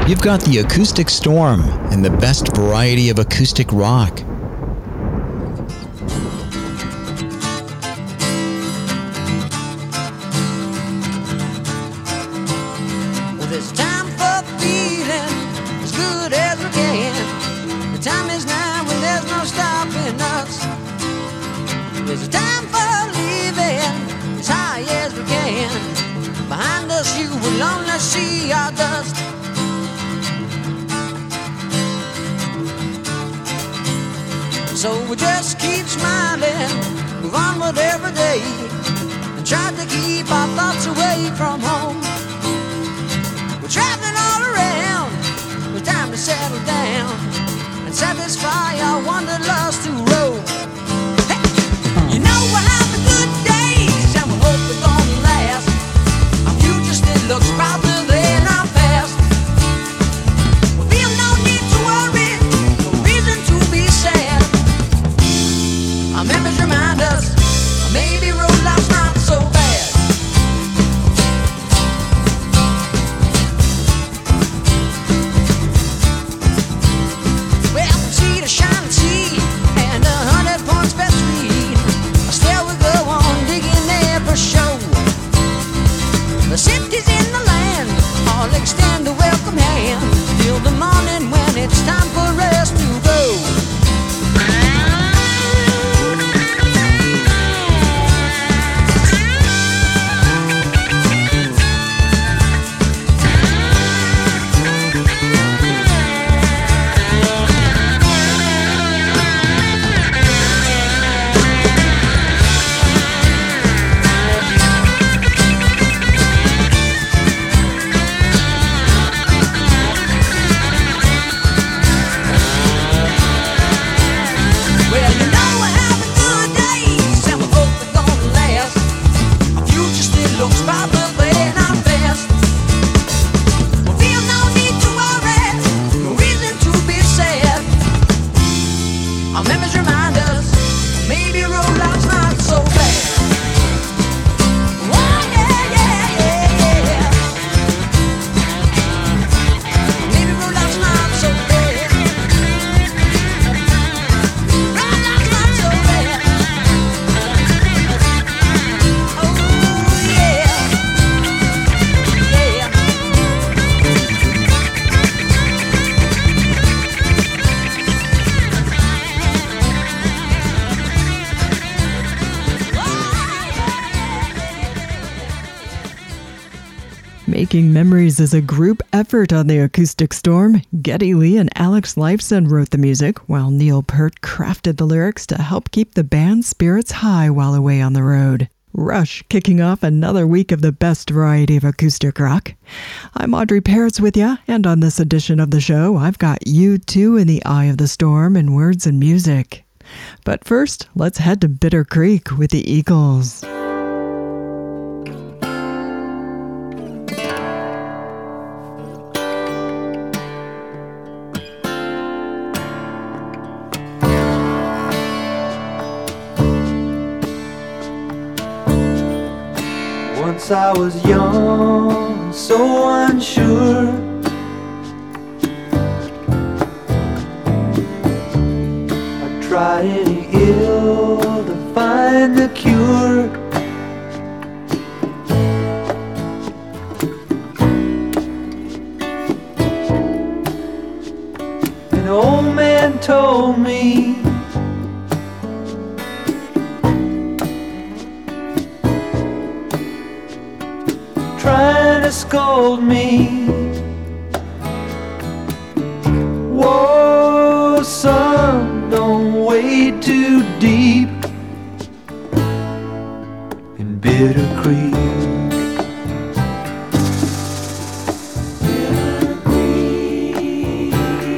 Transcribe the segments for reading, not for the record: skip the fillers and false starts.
You've got the Acoustic Storm and the best variety of acoustic rock. Well, there's time for feeling as good as we can. The time is now when there's no stopping us. There's a time for living as high as we can. Behind us you will only see our dust. So we just keep smiling, move onward every day, and try to keep our thoughts away from home. We're traveling all around, it's time to settle down and satisfy our wanderlust to roam. Hey, you know we'll have the good days, and we hope they're gonna last. Our future still looks brighter than our past. We feel no need to worry, no reason to be sad. Our memories remind us, maybe road life's not so bad. Well, from sea to shining sea and 100 points best read, still we go on digging there for show. The cities in the land all extend a welcome hand till the morning when it's time for us to go. Making Memories is a group effort on the Acoustic Storm. Geddy Lee and Alex Lifeson wrote the music, while Neil Peart crafted the lyrics to help keep the band's spirits high while away on the road. Rush kicking off another week of the best variety of acoustic rock. I'm Audrey Peretz with you, and on this edition of the show, I've got U2 in the Eye of the Storm in words and music. But first, let's head to Bitter Creek with the Eagles. Once I was young, so unsure. I tried any ill to find the cure. An old man told me trying to scold me. Whoa, son, don't wade too deep in Bitter Creek. Bitter Creek.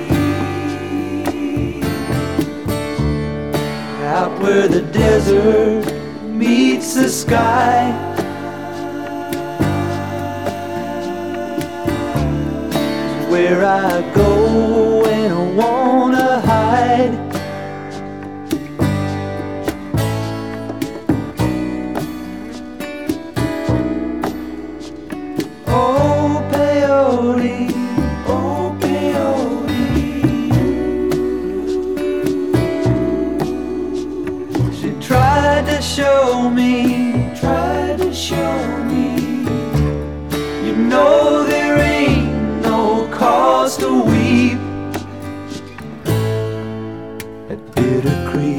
Out where the desert meets the sky, where I go when I wanna hide. Oh, peyote, oh, show me. You know there ain't no cause to weep at Bitter Creek.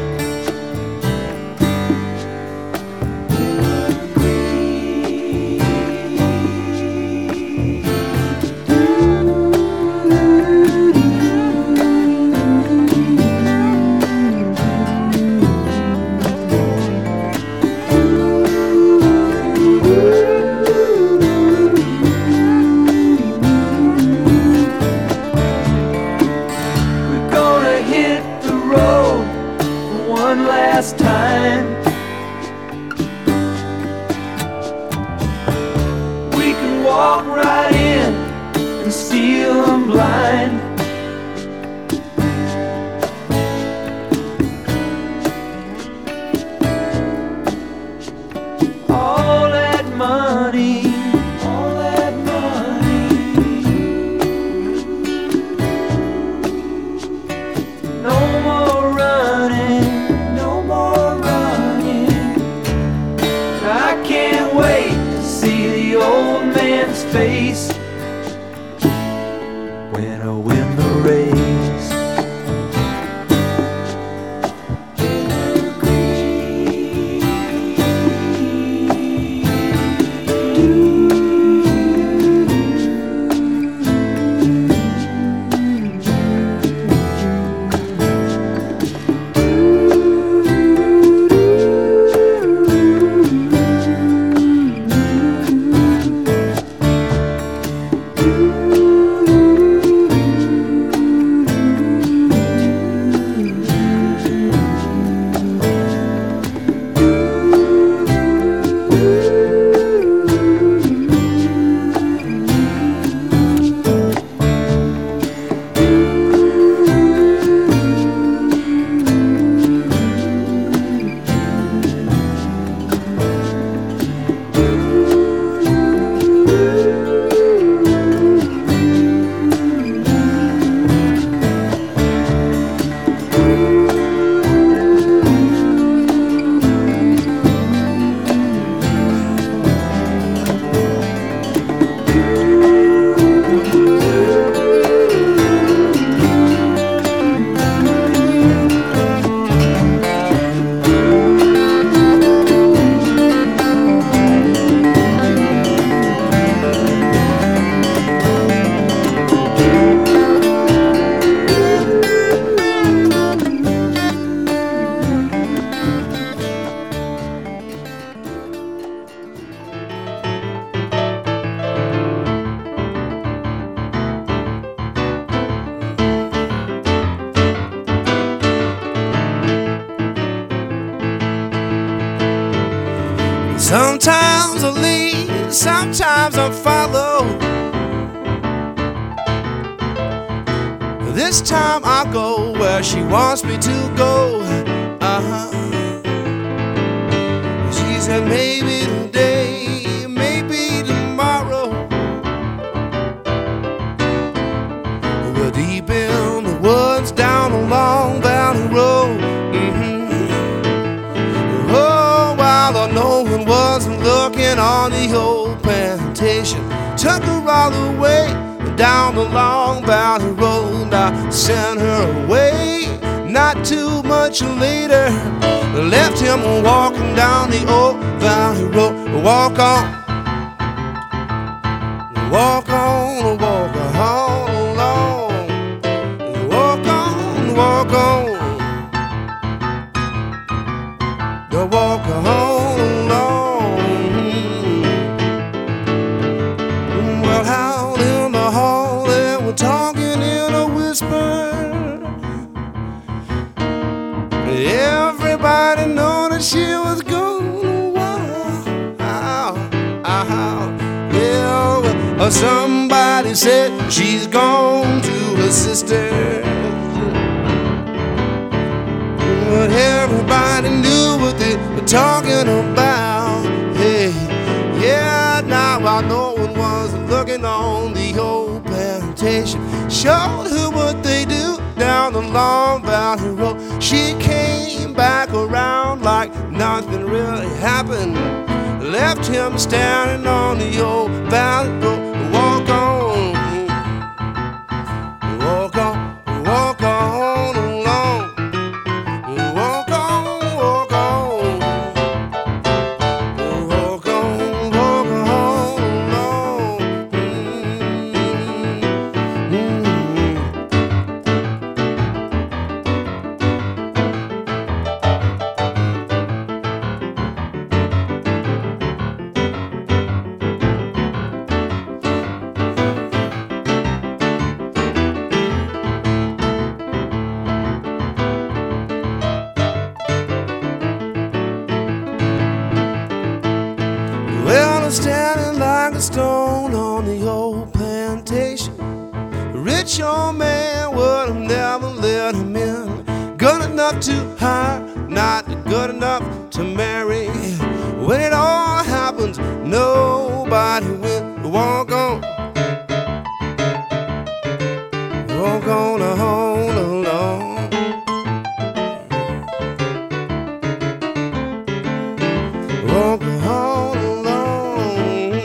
Last time we can walk right in and steal them blind. All that money, all that money, no more running. I can't wait to see the old man's face when I win the race. Sometimes I lead, sometimes I follow. This time I go where she wants me to go. She said maybe today, maybe tomorrow. We're deep in the woods down a long valley road. Oh, while no one wasn't looking on the old plantation, took her all the way down the long valley road. I sent her away not too much later, left him walking down the old valley road. Walk on, walk on, walk on along. Walk on, walk on, walk on along. Well, out in the hall they were talking in a whisper. Everybody knew that she was gonna walk out. Yeah, somebody said she's gone to her sister. But everybody knew what they were talking about. Hey, yeah, now I know one wasn't looking on the old plantation. Showed her what they do down the long valley road. She came back around like nothing really happened. left him standing on the old valley road. Walk on, walk on, walk on along. Walk on, walk on, walk on, walk on along. Well, I'm standing like a stone on the old plantation. The rich old man would have never let him in. Good enough to hire, not good enough to marry. When it all happens, nobody will. Walk on, walk on along. Walk on along.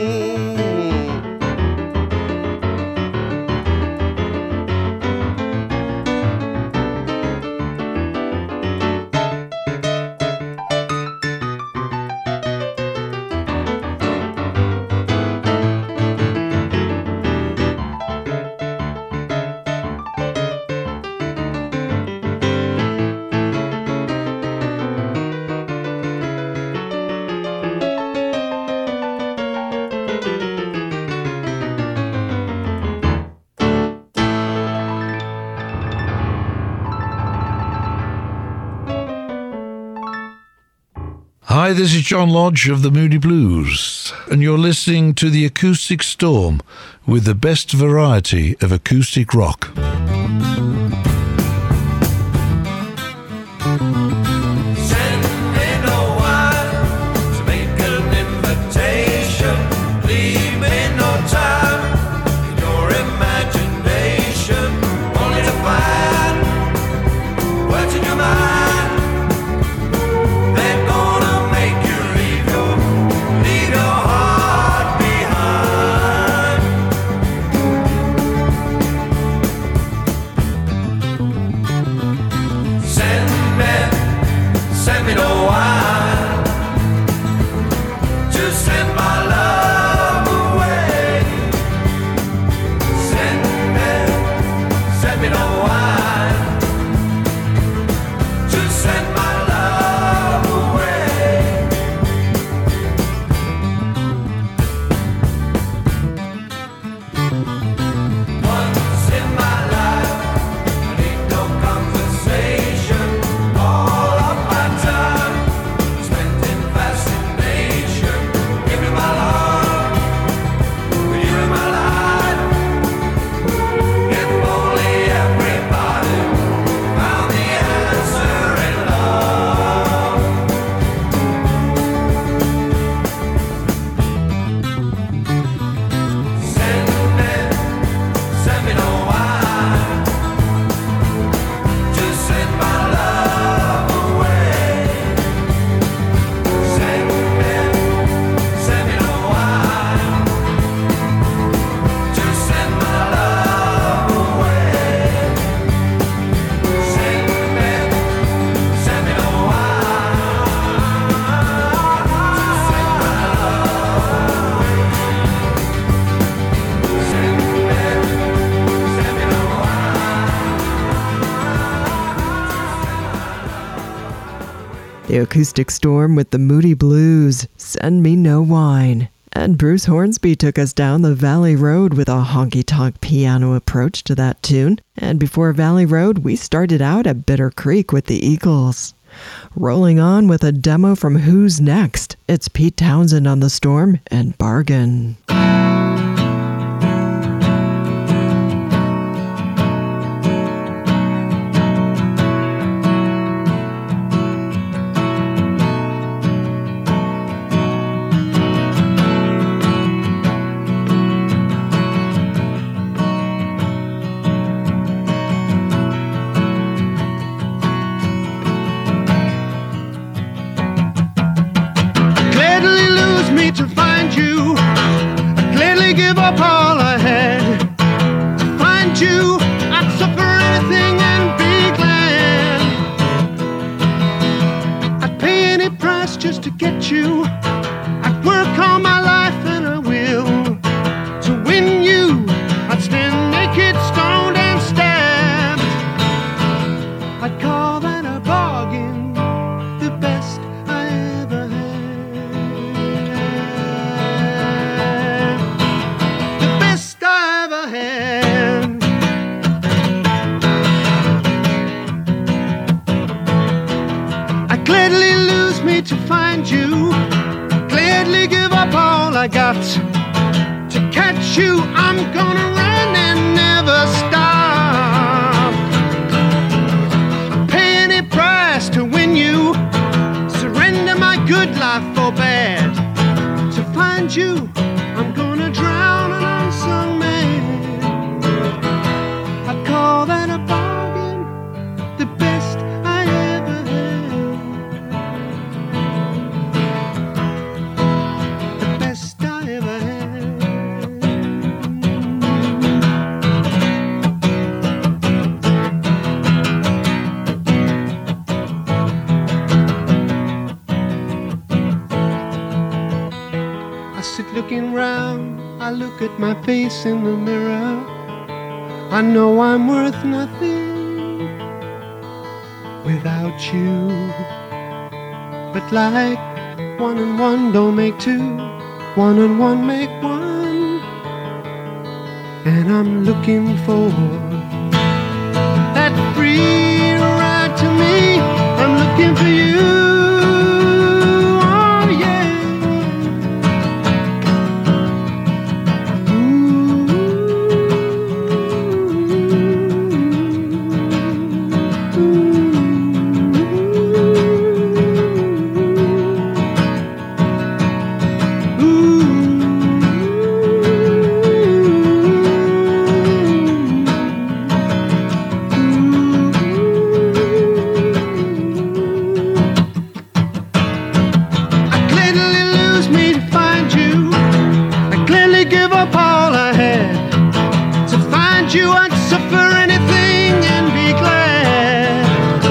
Hi, this is John Lodge of the Moody Blues, and you're listening to The Acoustic Storm with the best variety of acoustic rock. The Acoustic Storm with the Moody Blues, Send Me No Wine. And Bruce Hornsby took us down the Valley Road with a honky-tonk piano approach to that tune. And before Valley Road, we started out at Bitter Creek with the Eagles. Rolling on with a demo from Who's Next, it's Pete Townsend on the Storm and Bargain. Lose me give up all I had to find you. I'd suffer anything and be glad. I'd pay any price just to get you. I'd work all my life and I will to win you. I'd stand naked, stoned and stabbed. I'd call that a bargain, the best I ever had. The best I ever had. I'd gladly lose me to find you. Gladly give up all I got to catch you. I'm gonna run and never stop. Pay any price to win you. Surrender my good life for bad to find you. I'm gonna drown an unsung man. I'd call that a bargain, the best I ever had. The best I ever had. I sit looking round, I look at my face in the mirror. I know I'm worth nothing without you. But like one and one don't make two, one and one make one. And I'm looking for that free ride to me. I'm looking for you. Oh yeah. You, I'd suffer anything and be glad.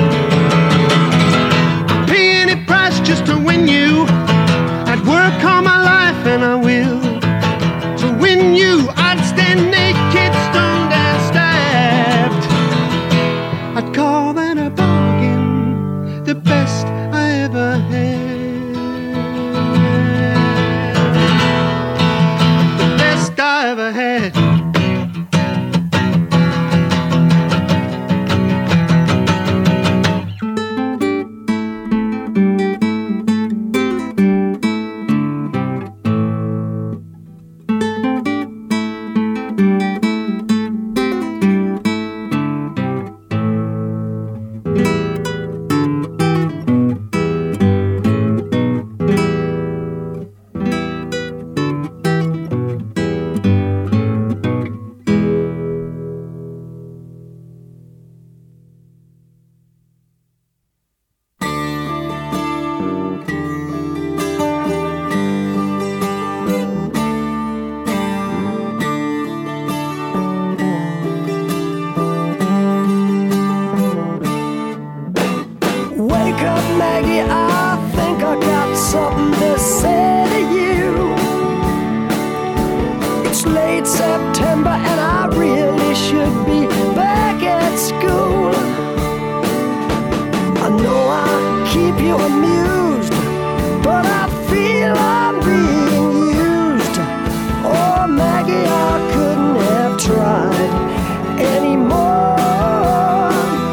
Pay any price just to win you. I'd work all my life and I will to win you. I'd stand naked, stoned and stabbed. I'd call that a bargain, the best I ever had. The best I ever had. September and I really should be back at school. I know I keep you amused, but I feel I'm being used. Oh Maggie, I couldn't have tried anymore.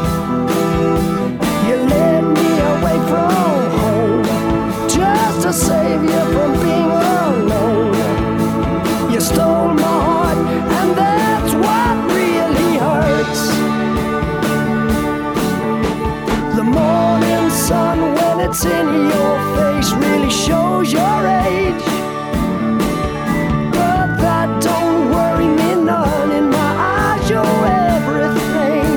You led me away from home just to save you from being alone. You stole my heart, and that's what really hurts. The morning sun, when it's in your face, really shows your age. But that don't worry me none. In my eyes, you're everything.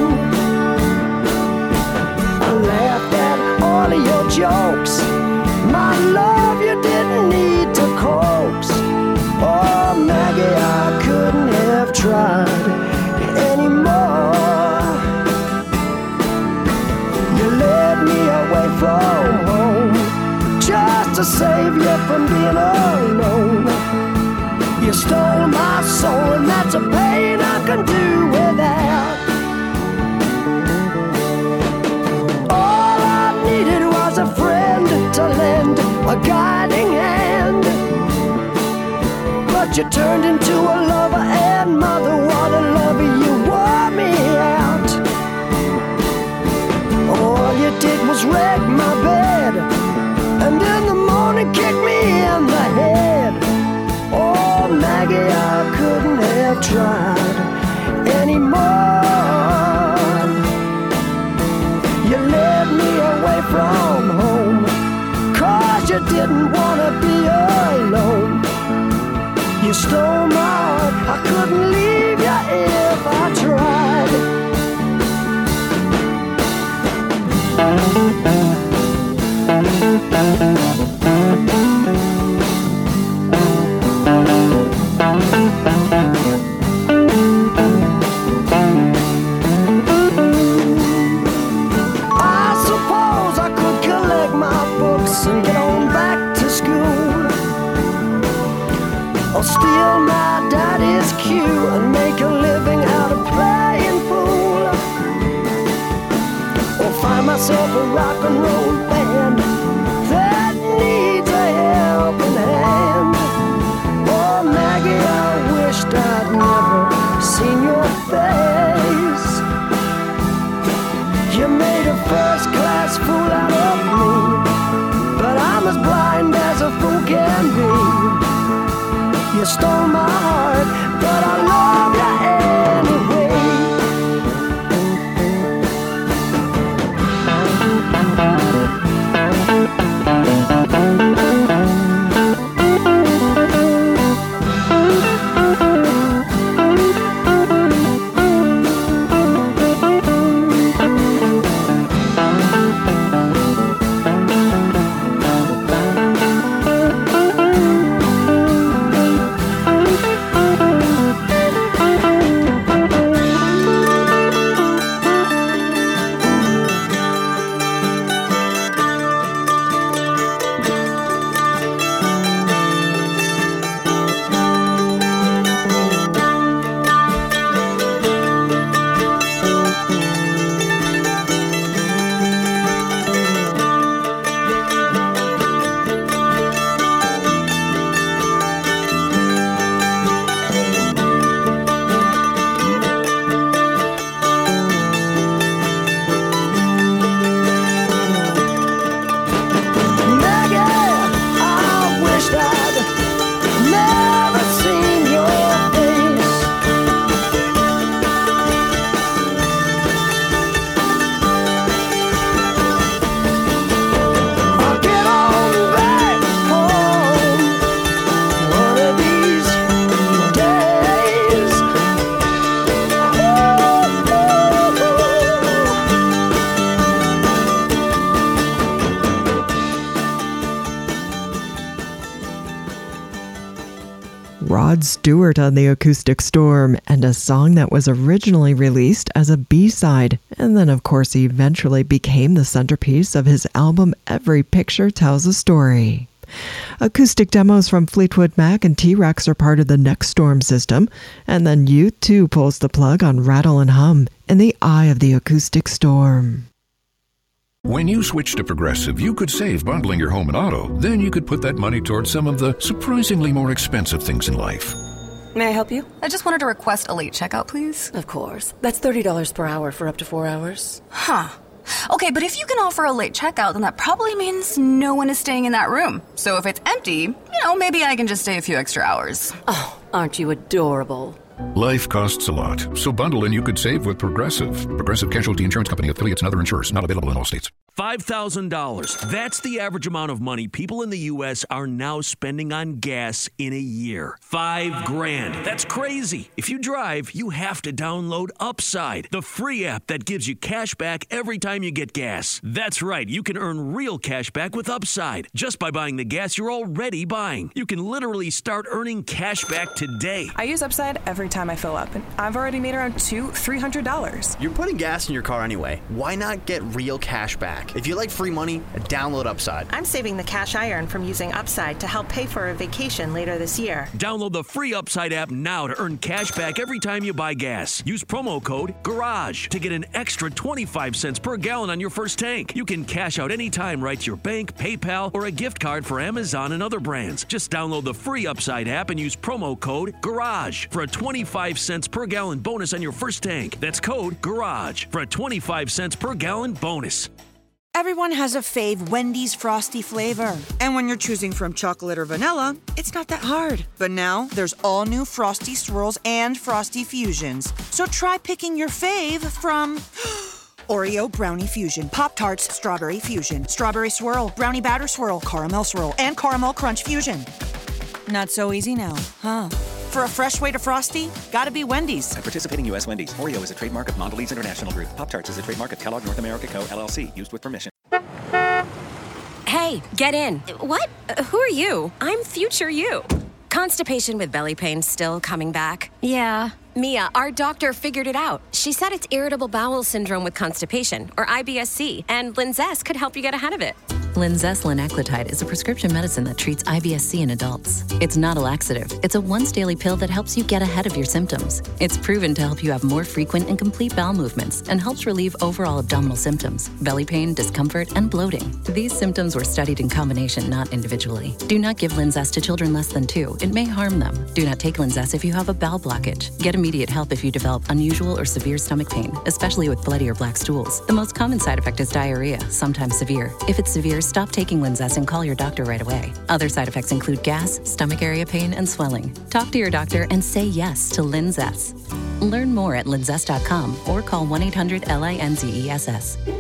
I laughed at all of your jokes. My love, you didn't need to coax. Oh Maggie, tried anymore. You led me away from home just to save you from being alone. You stole my soul, and that's a pain I can do without. All I needed was a friend to lend a guiding hand, but you turned into a lover and mother. What a lover, you wore me out. All you did was wreck my bed, and in the morning kick me in the head. Oh, Maggie, I couldn't have tried anymore. You led me away from home, 'cause you didn't want to be alone. You stole my heart, I couldn't leave you if I tried. I suppose I could collect my books and get on back to school, or steal my daddy's cue and make a living out of playing fool, or find myself a rock and roll band that needs a helping hand. Oh, Maggie, I wished I'd never seen your face. You made a first-class fool out of me, but I'm as blind as a fool can be. You stole my heart, but I love you anyway. Rod Stewart on the Acoustic Storm, and a song that was originally released as a B-side, and then of course eventually became the centerpiece of his album Every Picture Tells a Story. Acoustic demos from Fleetwood Mac and T-Rex are part of the Next Storm system, and then U2 pulls the plug on Rattle and Hum in the Eye of the Acoustic Storm. When you switch to Progressive, you could save bundling your home and auto. Then you could put that money towards some of the surprisingly more expensive things in life. May I help you? I just wanted to request a late checkout, please. Of course. That's $30 per hour for up to 4 hours. Huh. Okay, but if you can offer a late checkout, then that probably means no one is staying in that room. So if it's empty, maybe I can just stay a few extra hours. Oh, aren't you adorable? Life costs a lot, so bundle and you could save with Progressive. Progressive Casualty Insurance Company, affiliates, and other insurers. Not available in all states. $5,000. That's the average amount of money people in the U.S. are now spending on gas in a year. $5,000. That's crazy. If you drive, you have to download Upside, the free app that gives you cash back every time you get gas. That's right. You can earn real cash back with Upside just by buying the gas you're already buying. You can literally start earning cash back today. I use Upside every every time I fill up, and I've already made around $300. You're putting gas in your car anyway. Why not get real cash back? If you like free money, download Upside. I'm saving the cash I earn from using Upside to help pay for a vacation later this year. Download the free Upside app now to earn cash back every time you buy gas. Use promo code GARAGE to get an extra 25 cents per gallon on your first tank. You can cash out anytime right to your bank, PayPal, or a gift card for Amazon and other brands. Just download the free Upside app and use promo code GARAGE for a 25 cents per gallon bonus on your first tank. That's code GARAGE for a 25 cents per gallon bonus. Everyone has a fave Wendy's Frosty flavor. And when you're choosing from chocolate or vanilla, it's not that hard. But now, there's all new Frosty Swirls and Frosty Fusions. So try picking your fave from Oreo Brownie Fusion, Pop-Tarts Strawberry Fusion, Strawberry Swirl, Brownie Batter Swirl, Caramel Swirl, and Caramel Crunch Fusion. Not so easy now, huh? For a fresh way to Frosty, gotta be Wendy's. At participating U.S. Wendy's, Oreo is a trademark of Mondelez International Group. Pop-Tarts is a trademark of Kellogg North America Co., LLC, used with permission. Hey, get in. What? Who are you? I'm future you. Constipation with belly pain still coming back? Yeah. Mia, our doctor figured it out. She said it's irritable bowel syndrome with constipation, or IBS-C, and Linzess could help you get ahead of it. Linzess linaclotide is a prescription medicine that treats IBS-C in adults. It's not a laxative. It's a once-daily pill that helps you get ahead of your symptoms. It's proven to help you have more frequent and complete bowel movements and helps relieve overall abdominal symptoms, belly pain, discomfort, and bloating. These symptoms were studied in combination, not individually. Do not give Linzess to children less than 2. It may harm them. Do not take Linzess if you have a bowel blockage. Get immediate help if you develop unusual or severe stomach pain, especially with bloody or black stools. The most common side effect is diarrhea, sometimes severe. If it's severe, stop taking Linzess and call your doctor right away. Other side effects include gas, stomach area pain, and swelling. Talk to your doctor and say yes to Linzess. Learn more at linzess.com or call 1-800-LINZESS.